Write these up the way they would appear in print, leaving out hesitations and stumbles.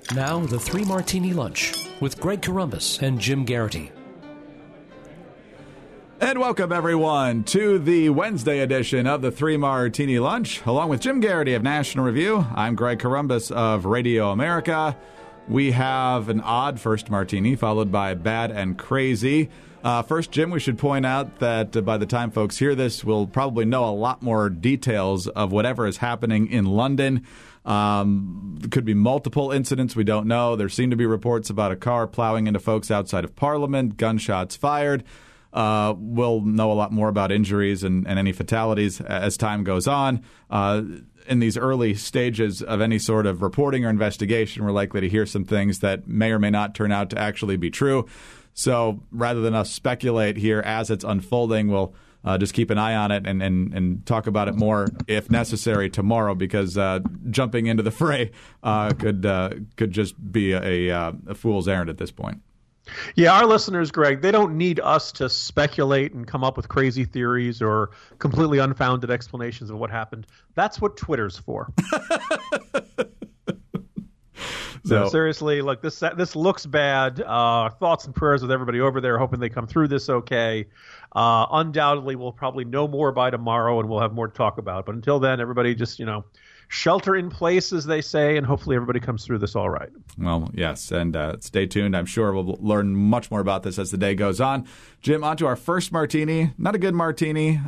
Now, the Three Martini Lunch with Greg Corombos and Jim Garrity. And welcome, everyone, to the Wednesday edition of the Three Martini Lunch. Along with Jim Garrity of National Review, I'm Greg Corombos of Radio America. We have an odd first martini, followed by bad and crazy. First, Jim, we should point out that by the time folks hear this, we'll probably know a lot more details of whatever is happening in London. There could be multiple incidents. We don't know. There seem to be reports about a car plowing into folks outside of Parliament, gunshots fired. We'll know a lot more about injuries and any fatalities as time goes on. In these early stages of any sort of reporting or investigation, we're likely to hear some things that may or may not turn out to actually be true. So rather than us speculate here as it's unfolding, we'll just keep an eye on it and talk about it more if necessary tomorrow, because jumping into the fray could just be a fool's errand at this point. Yeah, our listeners, Greg, they don't need us to speculate and come up with crazy theories or completely unfounded explanations of what happened. That's what Twitter's for. So seriously, look, this looks bad. Thoughts and prayers with everybody over there, hoping they come through this okay. Undoubtedly, we'll probably know more by tomorrow, and we'll have more to talk about. But until then, everybody just, shelter in place, as they say, and hopefully everybody comes through this all right. Well, yes, and stay tuned. I'm sure we'll learn much more about this as the day goes on. Jim, on to our first martini. Not a good martini,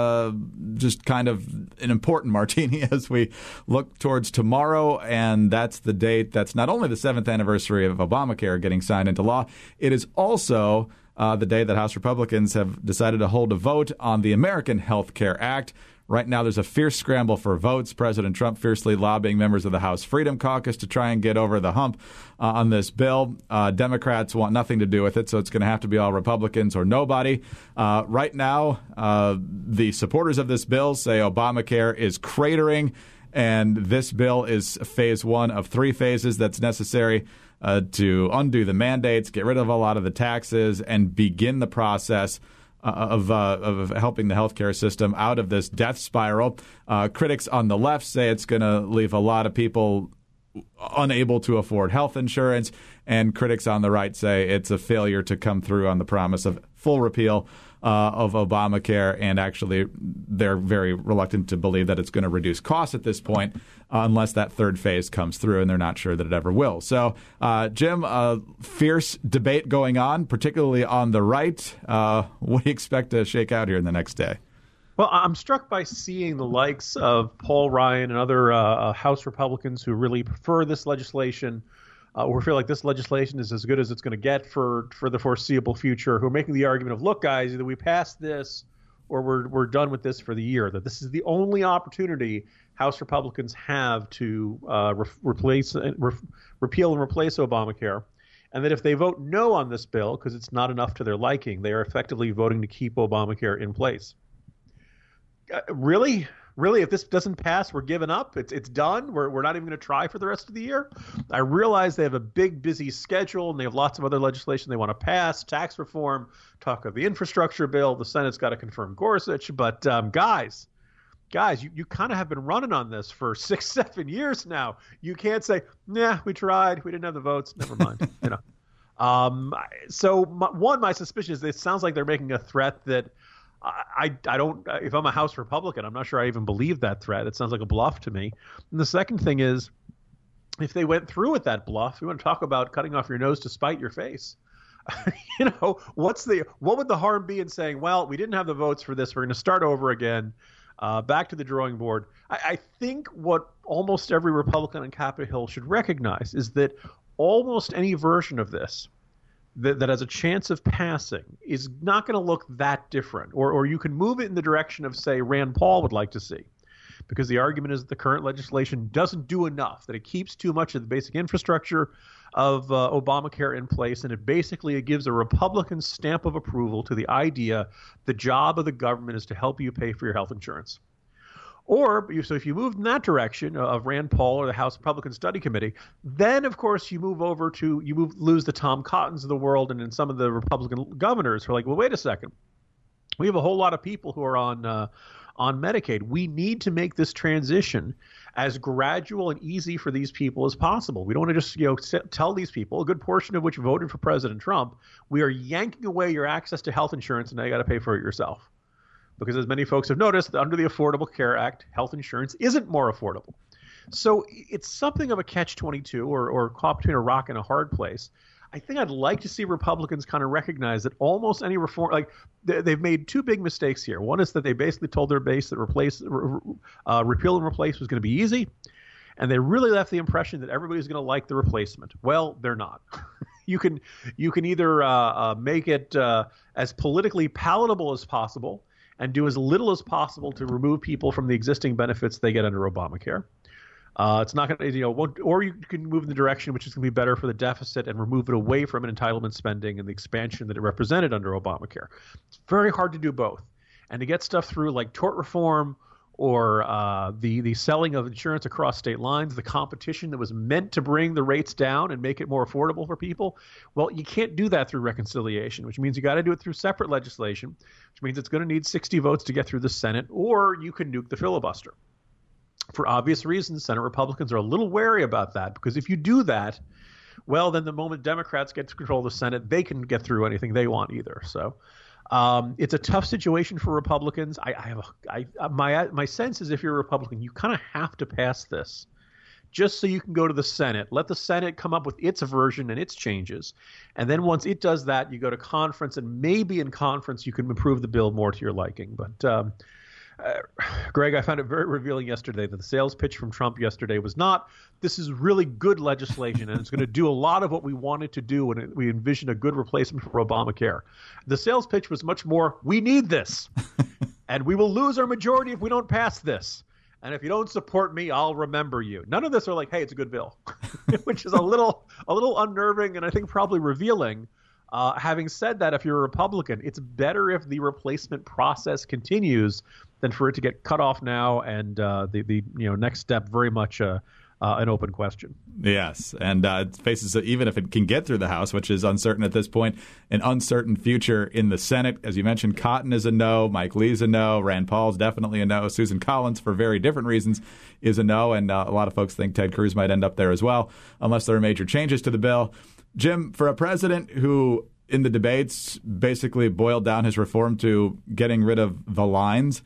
just kind of an important martini as we look towards tomorrow, and that's the date that's not only the 7th anniversary of Obamacare getting signed into law, it is also the day that House Republicans have decided to hold a vote on the American Health Care Act. Right now, there's a fierce scramble for votes. President Trump fiercely lobbying members of the House Freedom Caucus to try and get over the hump on this bill. Democrats want nothing to do with it, so it's going to have to be all Republicans or nobody. Right now, the supporters of this bill say Obamacare is cratering, and this bill is phase one of 3 phases that's necessary to undo the mandates, get rid of a lot of the taxes, and begin the process of helping the healthcare system out of this death spiral. Critics on the left say it's going to leave a lot of people unable to afford health insurance, and critics on the right say it's a failure to come through on the promise of full repeal of Obamacare, and actually they're very reluctant to believe that it's going to reduce costs at this point unless that third phase comes through, and they're not sure that it ever will. So, Jim, fierce debate going on, particularly on the right. What do you expect to shake out here in the next day? Well, I'm struck by seeing the likes of Paul Ryan and other House Republicans who really prefer this legislation, or feel like this legislation is as good as it's going to get for the foreseeable future, who are making the argument of, look, guys, either we pass this or we're done with this for the year, that this is the only opportunity House Republicans have to repeal and replace Obamacare, and that if they vote no on this bill because it's not enough to their liking, they are effectively voting to keep Obamacare in place. Really? If this doesn't pass, we're giving up. It's done. We're not even going to try for the rest of the year. I realize they have a big, busy schedule, and they have lots of other legislation they want to pass, tax reform, talk of the infrastructure bill. The Senate's got to confirm Gorsuch. But guys, you kind of have been running on this for 6-7 years now. You can't say, nah, we tried. We didn't have the votes. Never mind. So my suspicion is it sounds like they're making a threat that I don't, if I'm a House Republican, I'm not sure I even believe that threat. It sounds like a bluff to me. And the second thing is, if they went through with that bluff, you want to talk about cutting off your nose to spite your face. What would the harm be in saying, well, we didn't have the votes for this, we're going to start over again, back to the drawing board. I think what almost every Republican on Capitol Hill should recognize is that almost any version of this that has a chance of passing is not going to look that different. Or you can move it in the direction of, say, Rand Paul would like to see. Because the argument is that the current legislation doesn't do enough, that it keeps too much of the basic infrastructure of Obamacare in place, and it gives a Republican stamp of approval to the idea the job of the government is to help you pay for your health insurance. So if you move in that direction of Rand Paul or the House Republican Study Committee, then, of course, you lose the Tom Cottons of the world and some of the Republican governors who are like, well, wait a second. We have a whole lot of people who are on Medicaid. We need to make this transition as gradual and easy for these people as possible. We don't want to just tell these people, a good portion of which voted for President Trump, we are yanking away your access to health insurance and now you got to pay for it yourself. Because as many folks have noticed, under the Affordable Care Act, health insurance isn't more affordable. So it's something of a catch-22 or caught between a rock and a hard place. I think I'd like to see Republicans kind of recognize that almost any reform, like they've made two big mistakes here. One is that they basically told their base that repeal and replace was going to be easy. And they really left the impression that everybody's going to like the replacement. Well, they're not. You can either make it as politically palatable as possible and do as little as possible to remove people from the existing benefits they get under Obamacare. It's not going to, or you can move in the direction which is going to be better for the deficit and remove it away from an entitlement spending and the expansion that it represented under Obamacare. It's very hard to do both. And to get stuff through like tort reform or the selling of insurance across state lines, the competition that was meant to bring the rates down and make it more affordable for people, well, you can't do that through reconciliation, which means you got to do it through separate legislation, which means it's going to need 60 votes to get through the Senate, or you can nuke the filibuster. For obvious reasons, Senate Republicans are a little wary about that, because if you do that, well, then the moment Democrats get to control the Senate, they can get through anything they want either. So it's a tough situation for Republicans. My sense is if you're a Republican, you kind of have to pass this just so you can go to the Senate. Let the Senate come up with its version and its changes. And then once it does that, you go to conference, and maybe in conference you can improve the bill more to your liking. But Greg, I found it very revealing yesterday that the sales pitch from Trump yesterday was not, this is really good legislation and it's going to do a lot of what we wanted to do when we envisioned a good replacement for Obamacare. The sales pitch was much more, we need this and we will lose our majority if we don't pass this. And if you don't support me, I'll remember you. None of this are like, hey, it's a good bill, which is a little unnerving and I think probably revealing. Having said that, if you're a Republican, it's better if the replacement process continues than for it to get cut off now and the next step very much an open question. Yes, and it faces, even if it can get through the House, which is uncertain at this point, an uncertain future in the Senate. As you mentioned, Cotton is a no, Mike Lee's a no, Rand Paul's definitely a no, Susan Collins, for very different reasons, is a no, and a lot of folks think Ted Cruz might end up there as well, unless there are major changes to the bill. Jim, for a president who in the debates basically boiled down his reform to getting rid of the lines,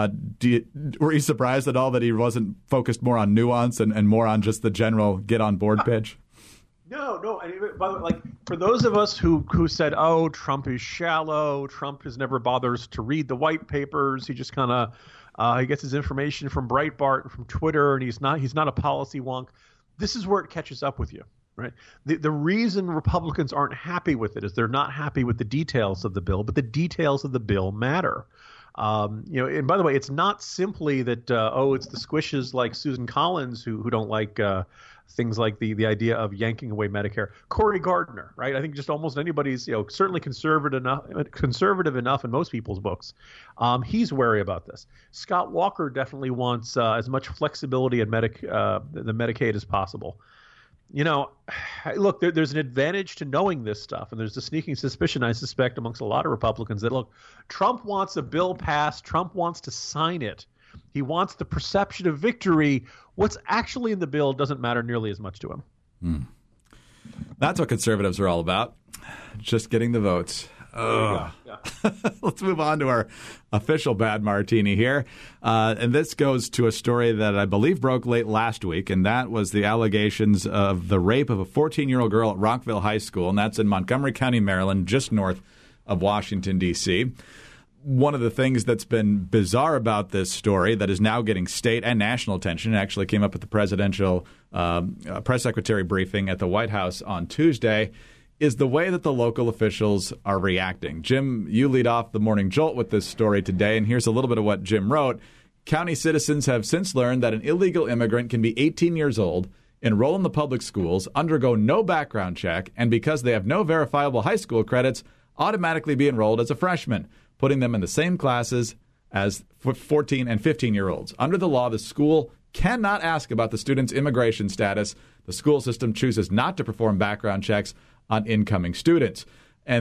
were you surprised at all that he wasn't focused more on nuance and more on just the general get on board pitch? No. By the way, like for those of us who said, "Oh, Trump is shallow. Trump has never bothers to read the white papers. He just kind of he gets his information from Breitbart and from Twitter, and he's not a policy wonk." This is where it catches up with you. Right. The reason Republicans aren't happy with it is they're not happy with the details of the bill, but the details of the bill matter. And by the way, it's not simply that, it's the squishes like Susan Collins who don't like things like the idea of yanking away Medicare. Cory Gardner, right? I think just almost anybody's, certainly conservative enough in most people's books. He's wary about this. Scott Walker definitely wants as much flexibility in the Medicaid as possible. Look, there's an advantage to knowing this stuff, and there's a sneaking suspicion, I suspect, amongst a lot of Republicans that, look, Trump wants a bill passed. Trump wants to sign it. He wants the perception of victory. What's actually in the bill doesn't matter nearly as much to him. That's what conservatives are all about, just getting the votes. Yeah. Let's move on to our official bad martini here. And this goes to a story that I believe broke late last week, and that was the allegations of the rape of a 14-year-old girl at Rockville High School, and that's in Montgomery County, Maryland, just north of Washington, D.C. One of the things that's been bizarre about this story that is now getting state and national attention, it actually came up at the presidential press secretary briefing at the White House on Tuesday, is the way that the local officials are reacting. Jim, you lead off the Morning Jolt with this story today, and here's a little bit of what Jim wrote. County citizens have since learned that an illegal immigrant can be 18 years old, enroll in the public schools, undergo no background check, and because they have no verifiable high school credits, automatically be enrolled as a freshman, putting them in the same classes as 14 and 15-year-olds. Under the law, the school cannot ask about the student's immigration status. The school system chooses not to perform background checks on incoming students. And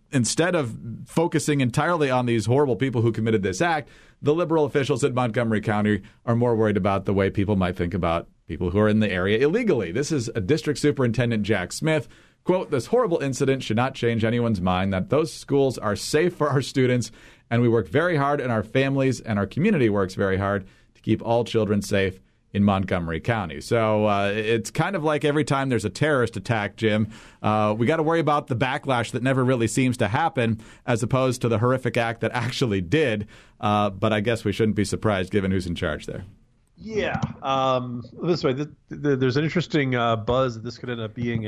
instead of focusing entirely on these horrible people who committed this act, the liberal officials at Montgomery County are more worried about the way people might think about people who are in the area illegally. This is a District Superintendent Jack Smith. Quote, "This horrible incident should not change anyone's mind that those schools are safe for our students, and we work very hard, and our families and our community works very hard to keep all children safe in Montgomery County." So it's kind of like every time there's a terrorist attack, Jim, we got to worry about the backlash that never really seems to happen as opposed to the horrific act that actually did. But I guess we shouldn't be surprised given who's in charge there. Yeah. This way, there's an interesting buzz that this could end up being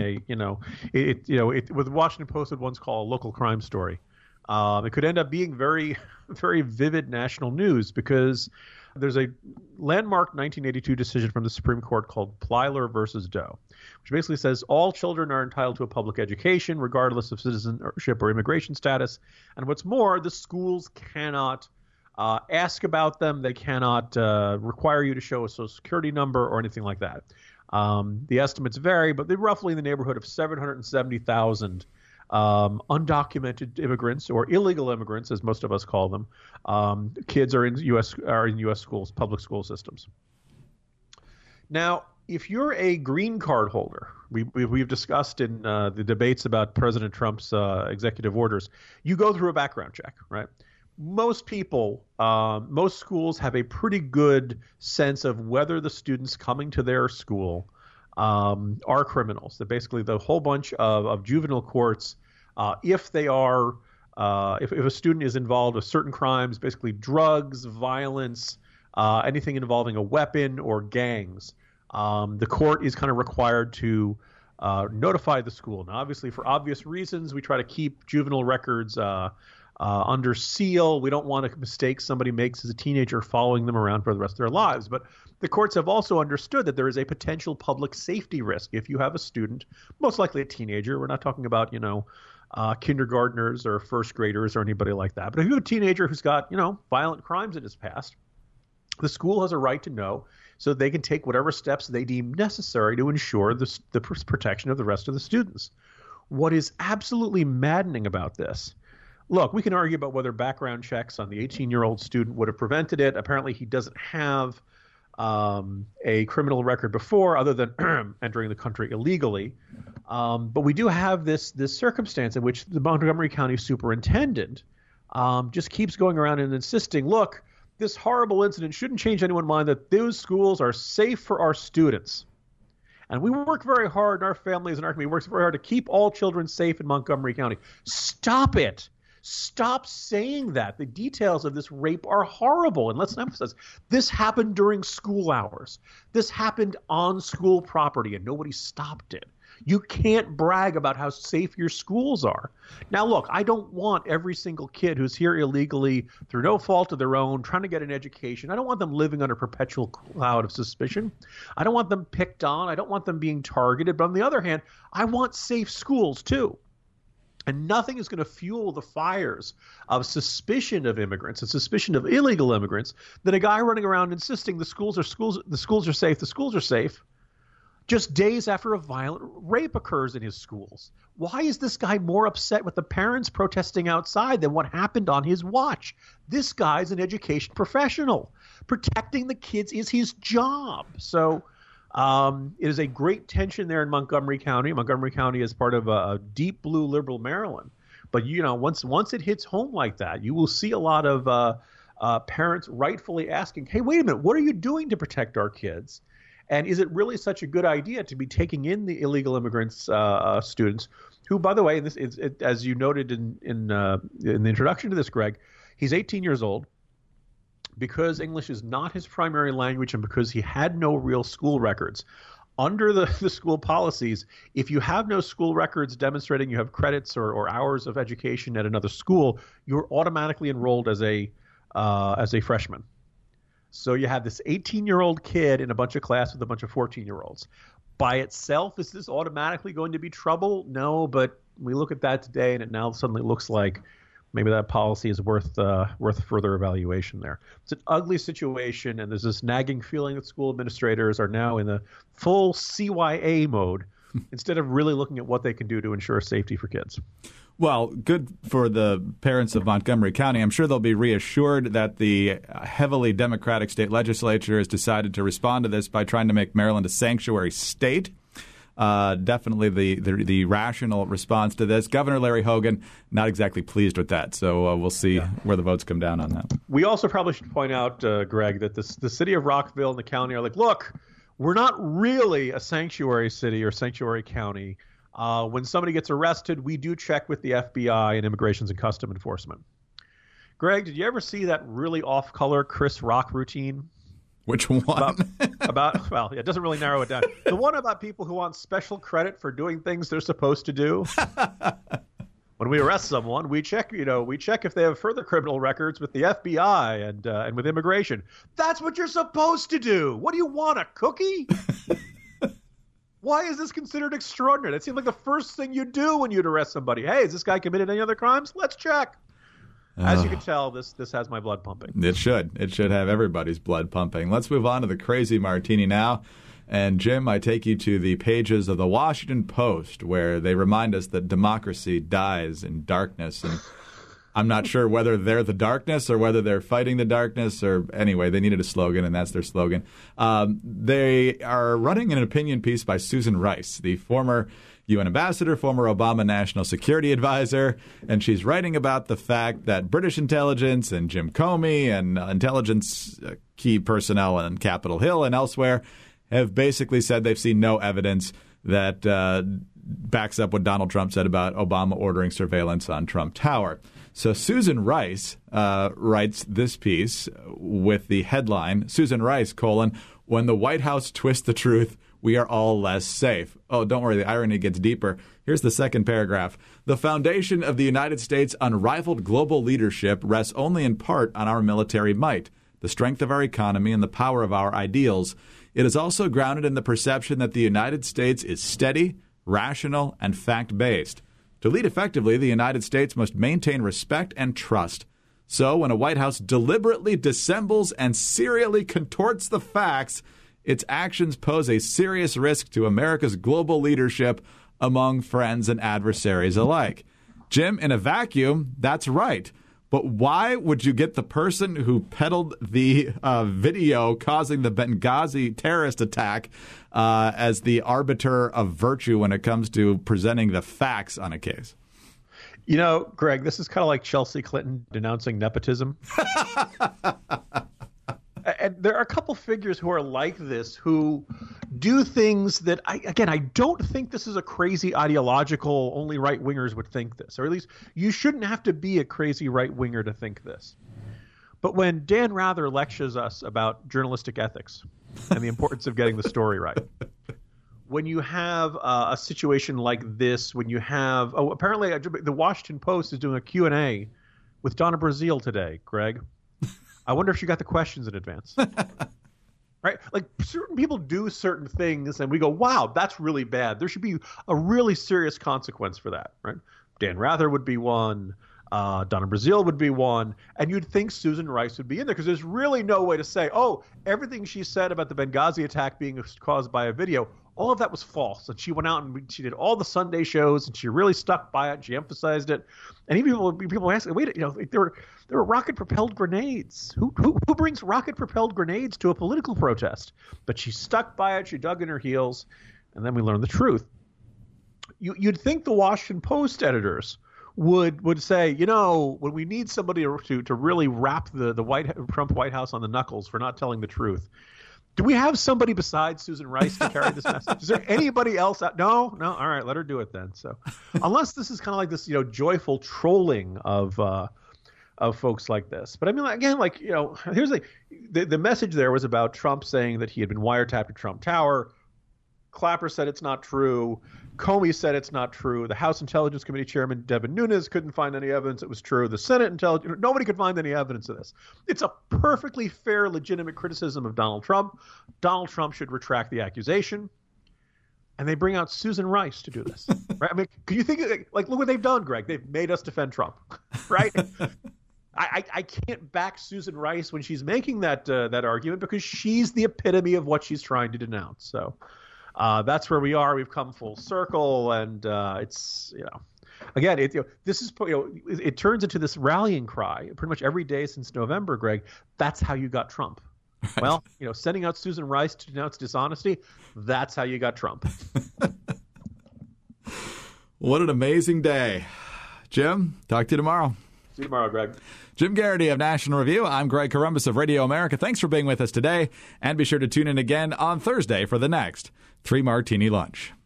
what the Washington Post would once call a local crime story. It could end up being very, very vivid national news because there's a landmark 1982 decision from the Supreme Court called Plyler versus Doe, which basically says all children are entitled to a public education regardless of citizenship or immigration status. And what's more, the schools cannot ask about them. They cannot require you to show a social security number or anything like that. The estimates vary, but they're roughly in the neighborhood of 770,000 undocumented immigrants or illegal immigrants, as most of us call them. Kids are in U.S. schools, public school systems. Now, if you're a green card holder, we've discussed in the debates about President Trump's executive orders, you go through a background check, right? Most people, most schools have a pretty good sense of whether the students coming to their school are criminals. That basically the whole bunch of juvenile courts, if they are, if a student is involved with certain crimes, basically drugs, violence, anything involving a weapon or gangs, the court is kind of required to notify the school. Now, obviously, for obvious reasons, we try to keep juvenile records under seal. We don't want to mistake somebody makes as a teenager following them around for the rest of their lives. But the courts have also understood that there is a potential public safety risk if you have a student, most likely a teenager. We're not talking about, kindergartners or first graders or anybody like that. But if you have a teenager who's got, violent crimes in his past, the school has a right to know so they can take whatever steps they deem necessary to ensure the protection of the rest of the students. What is absolutely maddening about this, look, we can argue about whether background checks on the 18-year-old student would have prevented it. Apparently, he doesn't have a criminal record before other than entering the country illegally. But we do have this circumstance in which the Montgomery County superintendent just keeps going around and insisting, look, this horrible incident shouldn't change anyone's mind that those schools are safe for our students. And we work very hard, and our families and our community works very hard to keep all children safe in Montgomery County. Stop it. Stop saying that. The details of this rape are horrible. And let's emphasize, this happened during school hours. This happened on school property, and nobody stopped it. You can't brag about how safe your schools are. Now, look, I don't want every single kid who's here illegally through no fault of their own, trying to get an education. I don't want them living under perpetual cloud of suspicion. I don't want them picked on. I don't want them being targeted. But on the other hand, I want safe schools too. And nothing is going to fuel the fires of suspicion of immigrants and suspicion of illegal immigrants than a guy running around insisting the schools are safe, just days after a violent rape occurs in his schools. Why is this guy more upset with the parents protesting outside than what happened on his watch? This guy's an education professional. Protecting the kids is his job. So it is a great tension there in Montgomery County. Montgomery County is part of a deep blue liberal Maryland. But, once it hits home like that, you will see a lot of parents rightfully asking, hey, wait a minute, what are you doing to protect our kids? And is it really such a good idea to be taking in the illegal immigrants, students, who, by the way, and this is, as you noted in the introduction to this, Greg, he's 18 years old. Because English is not his primary language and because he had no real school records, under the school policies, if you have no school records demonstrating you have credits or hours of education at another school, you're automatically enrolled as a freshman. So you have this 18-year-old kid in a bunch of class with a bunch of 14-year-olds. By itself, is this automatically going to be trouble? No, but we look at that today and it now suddenly looks like maybe that policy is worth further evaluation there. It's an ugly situation, and there's this nagging feeling that school administrators are now in the full CYA mode, instead of really looking at what they can do to ensure safety for kids. Well, good for the parents of Montgomery County. I'm sure they'll be reassured that the heavily Democratic state legislature has decided to respond to this by trying to make Maryland a sanctuary state. Definitely the rational response to this. Governor Larry Hogan, not exactly pleased with that. So we'll see where the votes come down on that. We also probably should point out, Greg, that the city of Rockville and the county are like, look, we're not really a sanctuary city or sanctuary county. When somebody gets arrested, we do check with the FBI and Immigrations and Custom Enforcement. Greg, did you ever see that really off-color Chris Rock routine? Which one? Well, it doesn't really narrow it down. The one about people who want special credit for doing things they're supposed to do. When we arrest someone, we check if they have further criminal records with the FBI and with immigration. That's what you're supposed to do. What do you want, a cookie? Why is this considered extraordinary? That seemed like the first thing you do when you'd arrest somebody. Hey, has this guy committed any other crimes? Let's check. As you can tell, this has my blood pumping. It should. It should have everybody's blood pumping. Let's move on to the crazy martini now. And, Jim, I take you to the pages of the Washington Post, where they remind us that democracy dies in darkness. And I'm not sure whether they're the darkness or whether they're fighting the darkness. Or anyway, they needed a slogan, and that's their slogan. They are running an opinion piece by Susan Rice, the former UN ambassador, former Obama national security advisor, and she's writing about the fact that British intelligence and Jim Comey and intelligence key personnel on Capitol Hill and elsewhere have basically said they've seen no evidence that backs up what Donald Trump said about Obama ordering surveillance on Trump Tower. So Susan Rice writes this piece with the headline, Susan Rice, when the White House twists the truth, we are all less safe. Oh, don't worry, the irony gets deeper. Here's the second paragraph. The foundation of the United States' unrivaled global leadership rests only in part on our military might, the strength of our economy, and the power of our ideals. It is also grounded in the perception that the United States is steady, rational, and fact-based. To lead effectively, the United States must maintain respect and trust. So when a White House deliberately dissembles and serially contorts the facts, its actions pose a serious risk to America's global leadership among friends and adversaries alike. Jim, in a vacuum, that's right. But why would you get the person who peddled the video causing the Benghazi terrorist attack as the arbiter of virtue when it comes to presenting the facts on a case? You know, Greg, this is kind of like Chelsea Clinton denouncing nepotism. And there are a couple figures who are like this who do things that, I don't think this is a crazy ideological, only right-wingers would think this. Or at least you shouldn't have to be a crazy right-winger to think this. But when Dan Rather lectures us about journalistic ethics and the importance of getting the story right, when you have a situation like this, when you have – apparently the Washington Post is doing a Q&A with Donna Brazile today, Greg. I wonder if she got the questions in advance. Right? Like certain people do certain things and we go, wow, that's really bad. There should be a really serious consequence for that. Right? Dan Rather would be one. Donna Brazile would be one. And you'd think Susan Rice would be in there because there's really no way to say, oh, everything she said about the Benghazi attack being caused by a video, all of that was false. And she went out and she did all the Sunday shows and she really stuck by it. And she emphasized it. And even people ask, wait, there were rocket-propelled grenades. Who brings rocket-propelled grenades to a political protest? But she stuck by it. She dug in her heels. And then we learned the truth. You'd think the Washington Post editors would say, when we need somebody to really rap the Trump White House on the knuckles for not telling the truth, do we have somebody besides Susan Rice to carry this message? Is there anybody else out? No. All right, let her do it then. So, unless this is kind of like this, joyful trolling of folks like this. But I mean, again, here's the message there was about Trump saying that he had been wiretapped at Trump Tower. Clapper said it's not true. Comey said it's not true. The House Intelligence Committee Chairman Devin Nunes couldn't find any evidence it was true. The Senate Intelligence, nobody could find any evidence of this. It's a perfectly fair, legitimate criticism of Donald Trump. Donald Trump should retract the accusation. And they bring out Susan Rice to do this. Right? I mean, can you think look what they've done, Greg? They've made us defend Trump, right? I can't back Susan Rice when she's making that argument because she's the epitome of what she's trying to denounce. So that's where we are. We've come full circle, and it's again, this is it turns into this rallying cry pretty much every day since November, Greg. That's how you got Trump. Right. Well, sending out Susan Rice to denounce dishonesty, that's how you got Trump. What an amazing day. Jim, talk to you tomorrow. See you tomorrow, Greg. Jim Garrity of National Review. I'm Greg Corombos of Radio America. Thanks for being with us today, and be sure to tune in again on Thursday for the next 3 Martini Lunch.